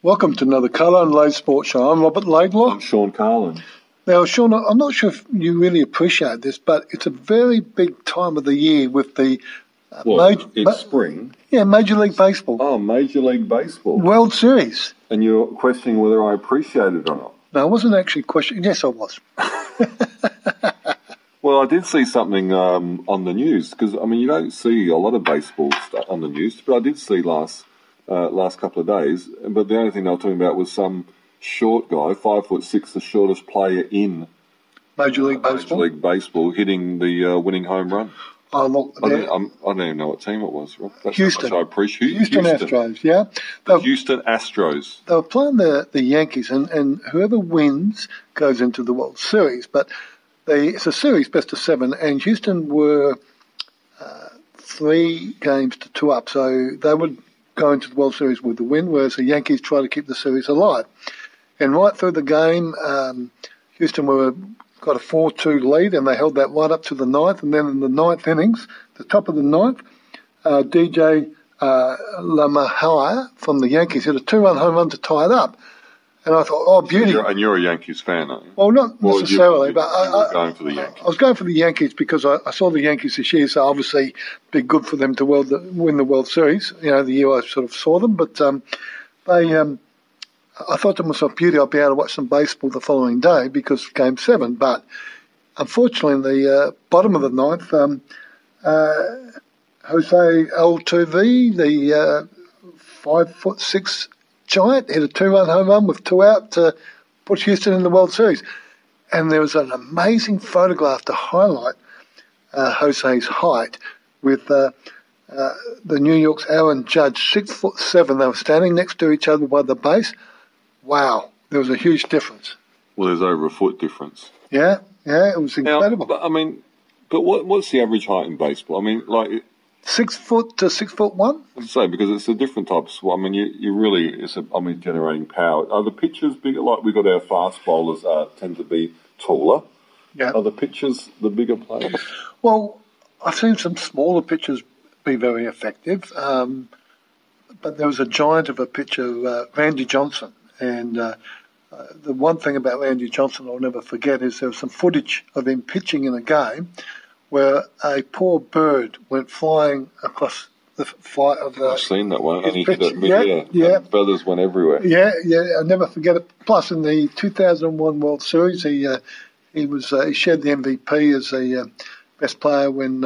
Welcome to another Colour and Lade Sports Show. I'm Robert Laidlaw. I'm Sean Carlin. Now, Sean, I'm not sure if you really appreciate this, but it's a very big time of the year with the it's spring. Yeah, Major League Baseball. Oh, Major League Baseball. World Series. And you're questioning whether I appreciate it or not. No, I wasn't actually questioning. Yes, I was. Well, I did see something on the news because, I mean, you don't see a lot of baseball stuff on the news, but I did see last couple of days. But the only thing they were talking about was some short guy, 5'6", the shortest player in Major League Baseball, hitting the winning home run. Oh, look, I don't even know what team it was. That's Houston. I appreciate Houston Astros, yeah. The Houston Astros. They were playing the Yankees, and whoever wins goes into the World Series. But it's a series best of 7, and Houston were 3 games to 2 up, so they would go into the World Series with the win, whereas the Yankees try to keep the series alive. And right through the game, Houston got a 4-2 lead, and they held that right up to the 9th. And then in the 9th innings, the top of the 9th, DJ LeMahieu from the Yankees hit a 2-run home run to tie it up. And I thought, oh, beauty. And you're a Yankees fan, aren't you? Well, not necessarily, but you were going for the Yankees. I was going for the Yankees because I saw the Yankees this year, so obviously it'd be good for them to win the World Series. You know, the year I sort of saw them, but I thought to myself, beauty, I'll be able to watch some baseball the following day because Game 7. But unfortunately, in the bottom of the 9th, Jose Altuve, the 5'6" giant, hit a 2-run home run with 2 out to put Houston in the World Series. And there was an amazing photograph to highlight Jose's height with the New York's Aaron Judge, 6'7". They were standing next to each other by the base. Wow, there was a huge difference. Well, there's over a foot difference. Yeah, it was incredible. Now, but what's the average height in baseball? I mean, like 6 foot to 6'1". I'd say because it's a different type of sport. I mean, it's generating power. Are the pitchers bigger? Like we got our fast bowlers tend to be taller. Yeah. Are the pitchers the bigger players? Well, I've seen some smaller pitchers be very effective, but there was a giant of a pitcher, Randy Johnson. And the one thing about Randy Johnson I'll never forget is there was some footage of him pitching in a game where a poor bird went flying across the flight of the... I've seen that one, and he hit it mid-air. Yeah. Feathers went everywhere. Yeah, I'll never forget it. Plus, in the 2001 World Series, he shared the MVP as a best player when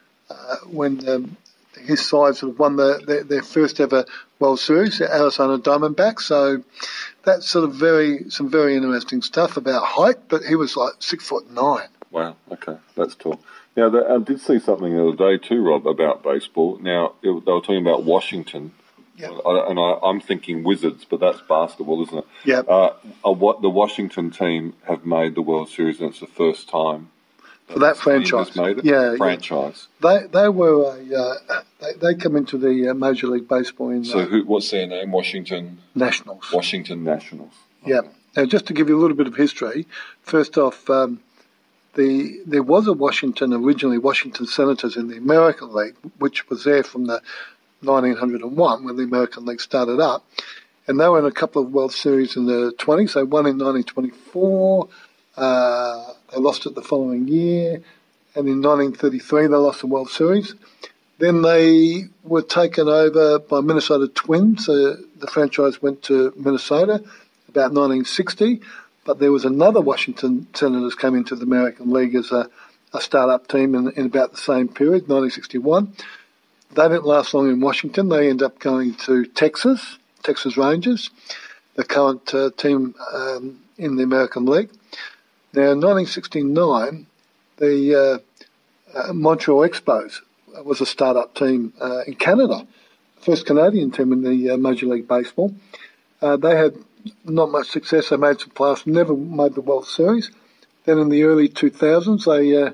his side sort of won their first ever World Series, the Arizona Diamondbacks. So that's sort of some very interesting stuff about height, but he was like 6'9". Wow, okay, that's tall. Now, I did see something the other day too, Rob, about baseball. Now, they were talking about Washington. Yeah. I'm thinking Wizards, but that's basketball, isn't it? Yeah. The Washington team have made the World Series, and it's the first time for that franchise. Made it. Yeah, franchise. They were they come into the Major League Baseball in. So what's their name? Washington Nationals. Washington Nationals. Yeah. Now, just to give you a little bit of history, first off, there was originally Washington Senators in the American League, which was there from the 1901 when the American League started up, and they were in a couple of World Series in the 20s. They won in 1924. They lost it the following year, and in 1933 they lost the World Series. Then they were taken over by Minnesota Twins. The franchise went to Minnesota about 1960, but there was another Washington Senators came into the American League as a start-up team in about the same period, 1961. They didn't last long in Washington. They ended up going to Texas Rangers, the current team in the American League. Now, in 1969, the Montreal Expos was a start-up team in Canada, first Canadian team in the Major League Baseball. They had not much success. They made some playoffs, never made the World Series. Then in the early 2000s,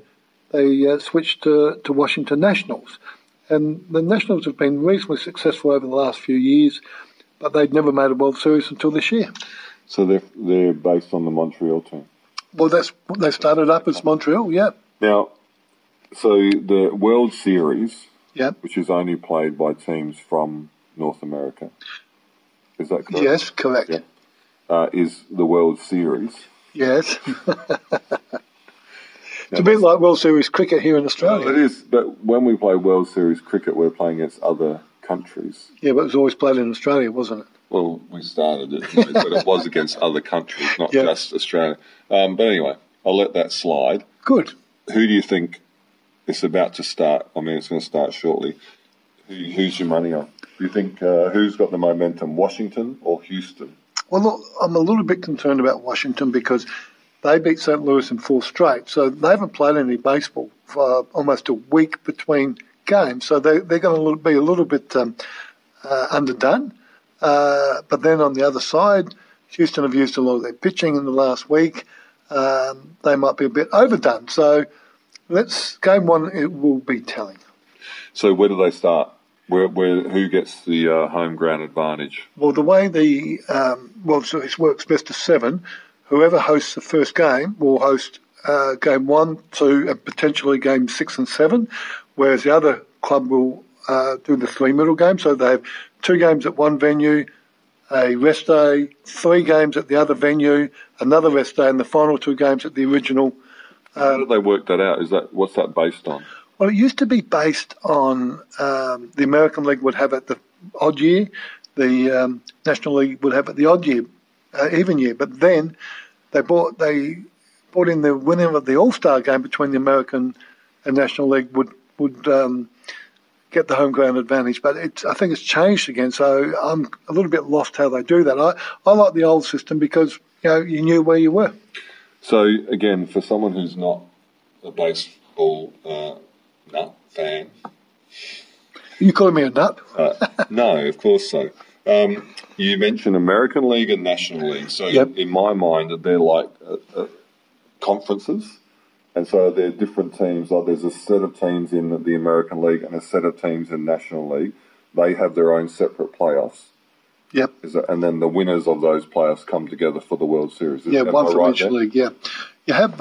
they switched to Washington Nationals. And the Nationals have been reasonably successful over the last few years, but they'd never made a World Series until this year. So they're based on the Montreal team? Well, they started up as Montreal, yeah. Now, so the World Series, yeah, which is only played by teams from North America, Is that correct? Yes, correct. Yeah. Is the World Series. Yes. It's a bit like World Series cricket here in Australia. Well, it is, but when we play World Series cricket, we're playing against other countries. Yeah, but it was always played in Australia, wasn't it? Well, we started it, but it was against other countries, not just Australia. But anyway, I'll let that slide. Good. Who do you think is about to start? I mean, it's going to start shortly. Who's your money on? Do you think who's got the momentum, Washington or Houston? Well, look, I'm a little bit concerned about Washington because they beat St. Louis in 4 straight, so they haven't played any baseball for almost a week between games, so they're going to be a little bit underdone. But then on the other side, Houston have used a lot of their pitching in the last week. They might be a bit overdone. So game 1, it will be telling. So where do they start? Who gets the home ground advantage? Well, the way the World Series works best of 7, whoever hosts the first game will host game 1, 2, and potentially game 6 and 7, whereas the other club will do the 3 middle games. So they have 2 games at one venue, a rest day, 3 games at the other venue, another rest day, and the final 2 games at the original. How did they work that out? What's that based on? Well, it used to be based on the American League would have it the odd year, the National League would have it the odd year, even year. But then they brought in the winner of the All-Star game between the American and National League would get the home ground advantage. But I think it's changed again, so I'm a little bit lost how they do that. I like the old system because you knew where you were. So again, for someone who's not a baseball nut fan. You calling me a nut? No, of course so. You mentioned American League and National League. So in my mind, they're like conferences. And so they're different teams. Like there's a set of teams in the American League and a set of teams in National League. They have their own separate playoffs. Yep. And then the winners of those playoffs come together for the World Series. One from each league, yeah. You have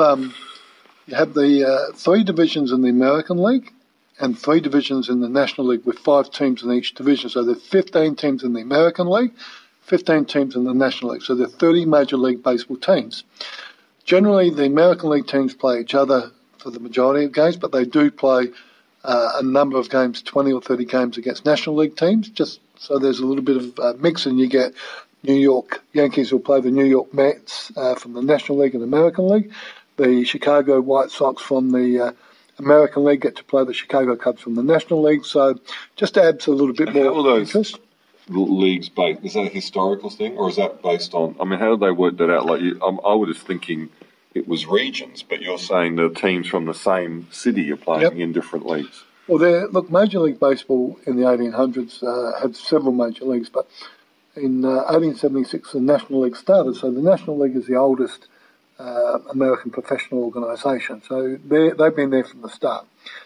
the 3 divisions in the American League and 3 divisions in the National League with 5 teams in each division. So there are 15 teams in the American League, 15 teams in the National League. So there are 30 Major League Baseball teams. Generally, the American League teams play each other for the majority of games, but they do play a number of games, 20 or 30 games against National League teams, just so there's a little bit of mix, and you get New York Yankees will play the New York Mets from the National League and American League. The Chicago White Sox from the American League get to play the Chicago Cubs from the National League. So just adds a little bit more interest. Leagues based? Is that a historical thing, or is that based on? I mean, how did they work that out? Like, I was just thinking it was regions, but you're saying the teams from the same city are playing in different leagues. Well, Major League Baseball in the 1800s had several major leagues, but in 1876 the National League started. So the National League is the oldest American professional organisation. So they've been there from the start.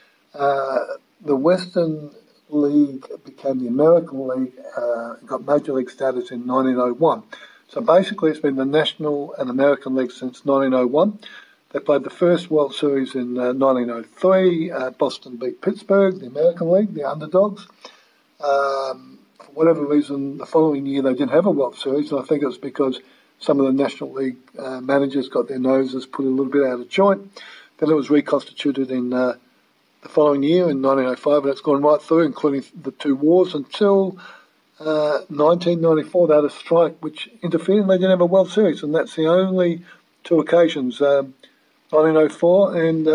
The Western League became the American League, got Major League status in 1901. So basically it's been the National and American League since 1901. They played the first World Series in 1903. Boston beat Pittsburgh, the American League, the underdogs. For whatever reason, the following year they didn't have a World Series, and I think it was because some of the National League managers got their noses put a little bit out of joint. Then it was reconstituted in the following year in 1905, and it's gone right through, including the 2 wars, until 1994 they had a strike which interfered and they didn't have a World Series, and that's the only 2 occasions, 1904 and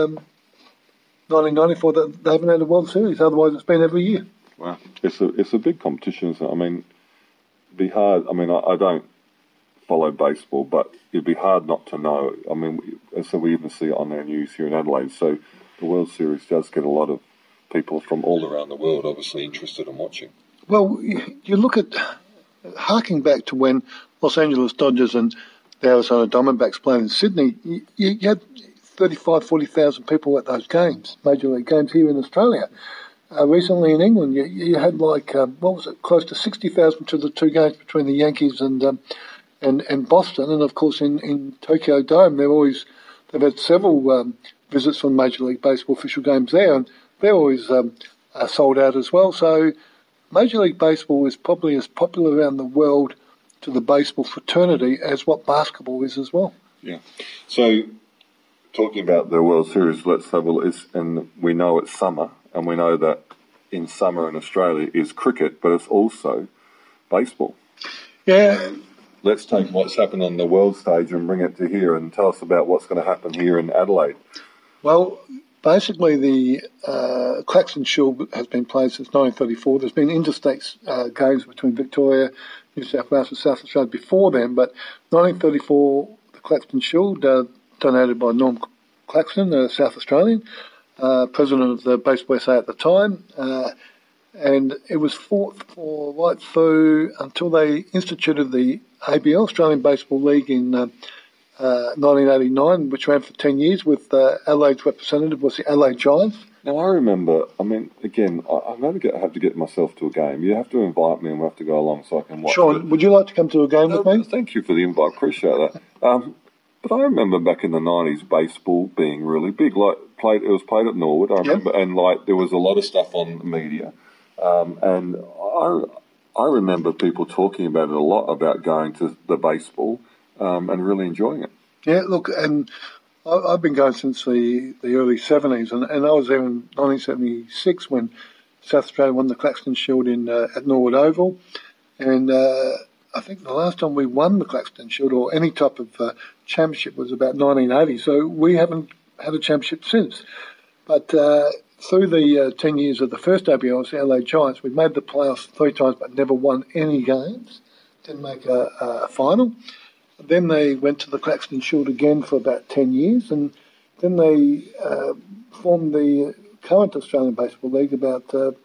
1994, that they haven't had a World Series. Otherwise it's been every year. Wow, it's a big competition, isn't it? I mean, it'd be hard. I mean, I don't follow baseball, but it'd be hard not to know. I mean, so we even see it on our news here in Adelaide. So the World Series does get a lot of people from all around the world obviously interested in watching. Well, you look at, harking back to when Los Angeles Dodgers and the Arizona Diamondbacks played in Sydney, you had 35,000, 40,000 people at those games, Major League games here in Australia. Recently in England, you had close to 60,000 to the 2 games between the Yankees and Boston, and of course in Tokyo Dome they've had several visits from Major League Baseball official games there, and they're always sold out as well. So Major League Baseball is probably as popular around the world to the baseball fraternity as what basketball is as well. Yeah. So, talking about the World Series, let's have a look. And we know it's summer, and we know that in summer in Australia is cricket, but it's also baseball. Yeah. Let's take what's happened on the world stage and bring it to here and tell us about what's going to happen here in Adelaide. Well, basically the Claxton Shield has been played since 1934. There's been interstate games between Victoria, New South Wales and South Australia before then, but 1934, the Claxton Shield, donated by Norm Claxton, a South Australian, president of the Baseball SA at the time, and it was fought for right through until they instituted the ABL, Australian Baseball League, in 1989, which ran for 10 years with Adelaide's representative was the Adelaide Giants. Now, I remember, I mean, again, I'm going to have to get myself to a game. You have to invite me and we'll have to go along so I can watch Sean, it. would you like to come to a game with me? Thank you for the invite. Appreciate that. But I remember back in the 90s, baseball being really big. It was played at Norwood, I remember, and there was a lot of stuff on the media. And I remember people talking about it a lot, about going to the baseball and really enjoying it. Yeah, look, and I've been going since the early 70s, and I was there in 1976 when South Australia won the Claxton Shield at Norwood Oval. And I think the last time we won the Claxton Shield or any type of championship was about 1980, so we haven't had a championship since. But through the 10 years of the first ABL, the LA Giants, we made the playoffs 3 times but never won any games, didn't make a final. Then they went to the Claxton Shield again for about 10 years, and then they formed the current Australian Baseball League about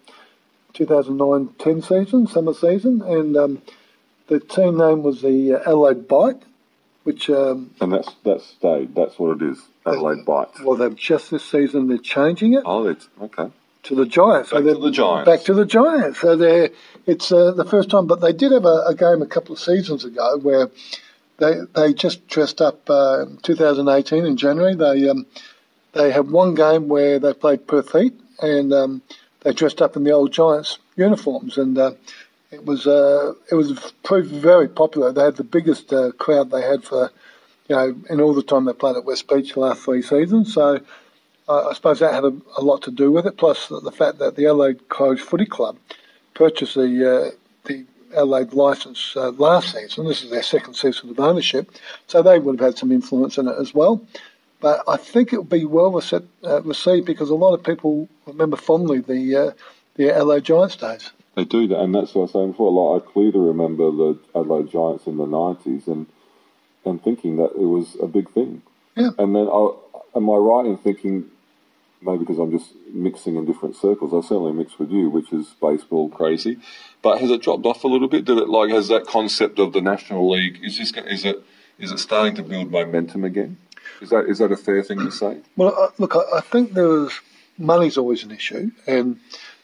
2009-10 season, summer season, and the team name was the Adelaide Bite, which... and that's stayed, that's what it is, Adelaide Bite. Well, they've just this season, they're changing it. Oh, it's okay. To the Giants. Back to the Giants. Back to the Giants. So it's the first time, but they did have a game a couple of seasons ago where they just dressed up 2018 in January. They had one game where they played Perth Heat and they dressed up in the old Giants uniforms, and it was proved very popular. They had the biggest crowd they had for in all the time they played at West Beach the last 3 seasons. So I suppose that had a lot to do with it. Plus the fact that the Adelaide Crows Footy Club purchased the Adelaide licence last season. This is their second season of ownership, so they would have had some influence in it as well. But I think it would be well received because a lot of people remember fondly the Adelaide Giants days. They do that, and that's what I was saying before. I clearly remember the Adelaide Giants in the 90s and thinking that it was a big thing. Yeah. And then, am I right in thinking, maybe because I'm just mixing in different circles, I certainly mix with you, which is baseball crazy, but has it dropped off a little bit? Has that concept of the National League, is it starting to build momentum again? Is that a fair thing to say? Well, look, I think money's always an issue, and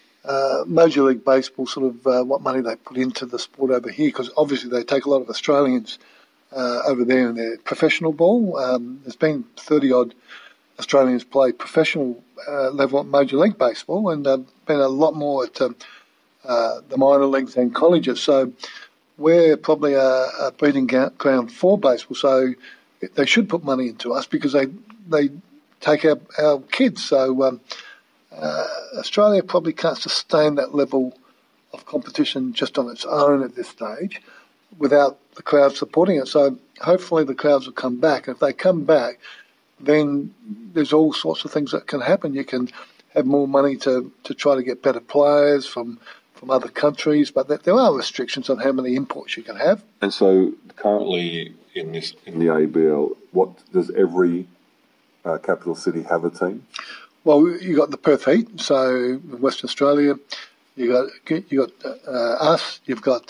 Major League Baseball sort of what money they put into the sport over here, because obviously they take a lot of Australians over there in their professional ball. There's been 30-odd Australians play professional level at Major League Baseball, and been a lot more at the minor leagues and colleges. So we're probably a breeding ground for baseball. So they should put money into us because they take our kids. So Australia probably can't sustain that level of competition just on its own at this stage without the crowd supporting it. So hopefully the crowds will come back. And if they come back, then there's all sorts of things that can happen. You can have more money to try to get better players from other countries, but there are restrictions on how many imports you can have. And so currently in the ABL, what does every capital city have a team? Well, you got the Perth Heat, so in Western Australia, you got us. You've got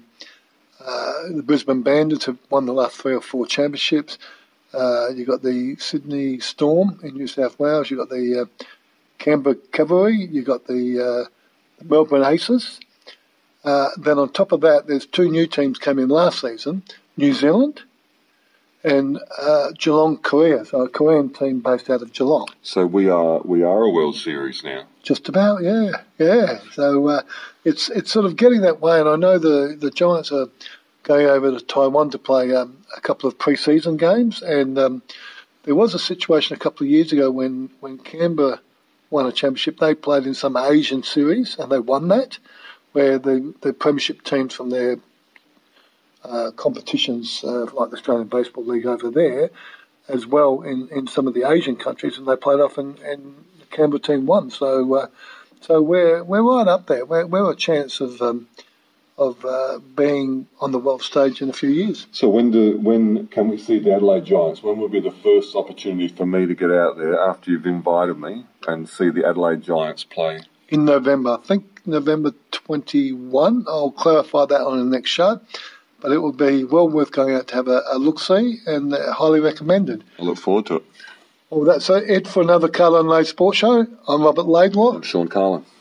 the Brisbane Bandits have won the last 3 or 4 championships. You've got the Sydney Storm in New South Wales. You've got the Canberra Cavalry. You've got the Melbourne Aces. Then on top of that, there's 2 new teams came in last season: New Zealand and Geelong, Korea. So a Korean team based out of Geelong. So we are a World Series now. Just about, yeah. So it's sort of getting that way, and I know the Giants are going over to Taiwan to play a couple of pre-season games. And there was a situation a couple of years ago when Canberra won a championship. They played in some Asian series and they won that, where the premiership teams from their competitions, like the Australian Baseball League over there, as well in some of the Asian countries, and they played off and the Canberra team won. So we're right up there. We're a chance of being on the world stage in a few years. So when can we see the Adelaide Giants? When will be the first opportunity for me to get out there after you've invited me and see the Adelaide Giants play? In November. I think November 21. I'll clarify that on the next show. But it will be well worth going out to have a look-see, and highly recommended. I look forward to it. Well, that's it for another Carlin Lade Sports Show. I'm Robert Laidlaw. I'm Sean Carlin.